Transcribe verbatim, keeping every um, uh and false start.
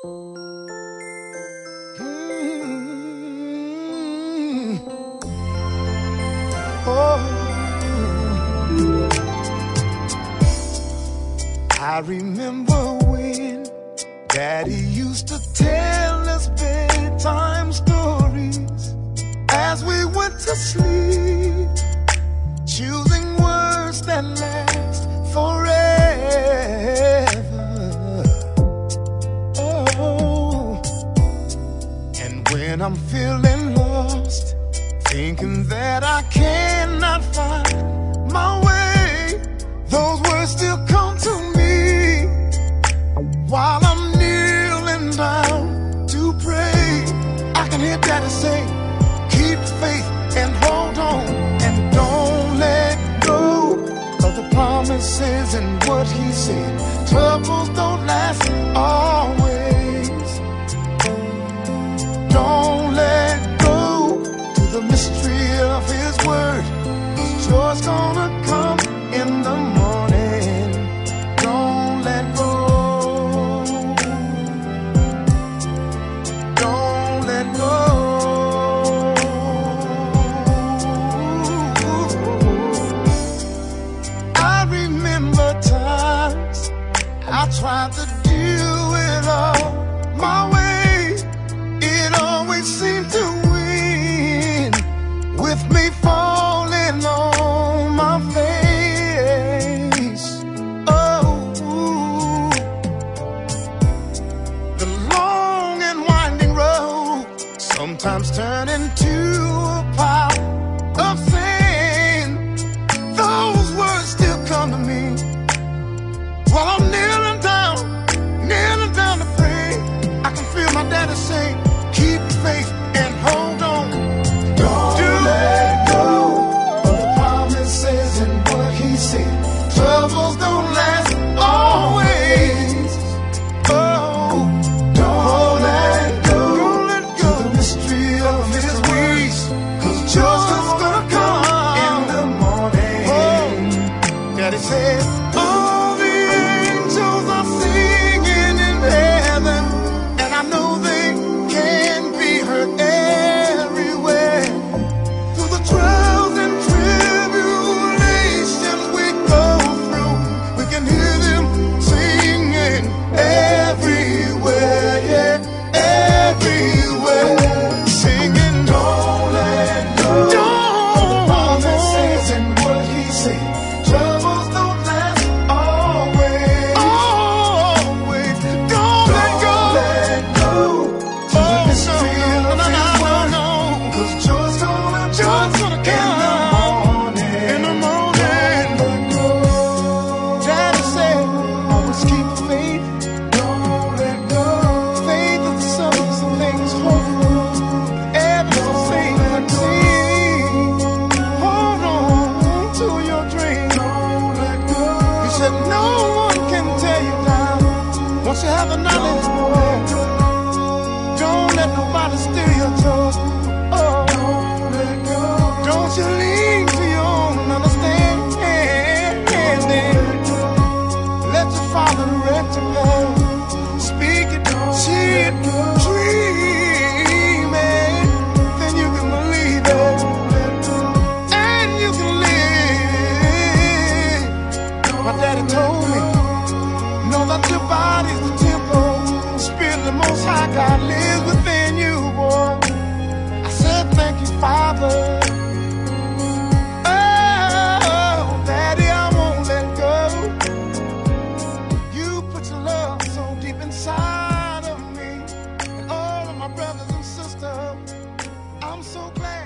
Mm. Oh, I remember when Daddy used to tell us bedtime stories as we went to sleep, choosing words that last forever. Oh, and when I'm feeling lost, thinking that I cannot find my way, those words still come to me while I'm kneeling down to pray. I can hear Daddy say, keep faith and hold on, and don't let go of the promises and what He said. Troubles don't last always. Don't let go to the mystery of His word, 'cause joy's gonna come in the morning. Don't let go. Don't let go. I remember times I tried to do it all my way. It always seemed to win, with me falling on my face. Oh, the long and winding road sometimes turn into a pile of sand. Those words still come to me while I'm kneeling down, kneeling down to pray. I can feel my Daddy say, keep faith and hold on. Don't Do let go of the promises and what He said. Troubles don't last always. Oh, don't let go. Don't let go of the mystery of His ways, 'cause joy's gonna come in the morning. Oh, Daddy said, all the angels are singing in heaven, and I know they can be heard everywhere. Through the trials and tribulations we go through, we can hear them singing everywhere, yeah, everywhere. Singing, don't let go. Don't. Promises and what He said. Troubles don't last always. Always. Don't let go. Let go. To the mystery of His word, 'cause joy's gonna joy's gonna come in the morning. In the morning. Daddy said, always keep faith. Don't let go. Faith is the substance of things hoped for, the evidence of things unseen. Hold on to your dream. Don't let go. He said, no one can tear you down once you have the knowledge. Don't let nobody steal your joy. Oh, don't let go. Don't you lean to your own understanding. Let your Father direct your path. Speak it, see it, dream it. Then you can believe it, and you can live. My Daddy told me, know that your body's the temple, Spirit of the Most High God lives within you, boy. I said, thank you, Father. Oh, Daddy, I won't let go. You put your love so deep inside of me, and all of my brothers and sisters. I'm so glad.